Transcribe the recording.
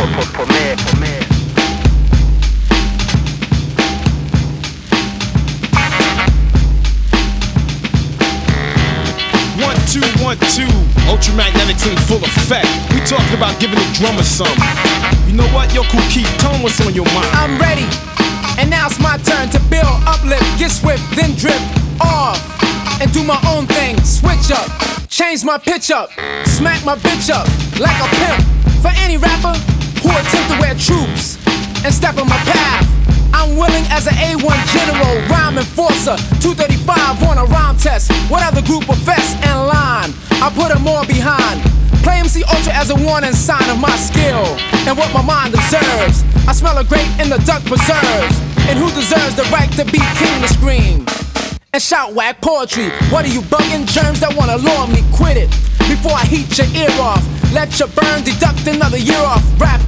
por me. 1, 2, 1, 2, ultramagnetics in full effect. We talking about giving the drummer some. You know what, yo, Kool Keith, tell 'em what's on your mind. I'm ready, and now it's my turn to build, uplift, get swift, then drift off, and do my own thing. Switch up, change my pitch up, smack my bitch up like a pimp. For any rapper who attempt to wear troops and step on my path, I'm willing as an A1 general, rhyme enforcer, 235 on a rhyme test. What other group of vests in line? I put them all behind. Play MC Ultra as a warning sign of my skill and what my mind deserves. I smell a grape in the duck preserves. And who deserves the right to be king to scream and shout whack poetry? What are you bugging? Germs that wanna lure me, quit it before I heat your ear off. Let you burn, deduct another year off. Rap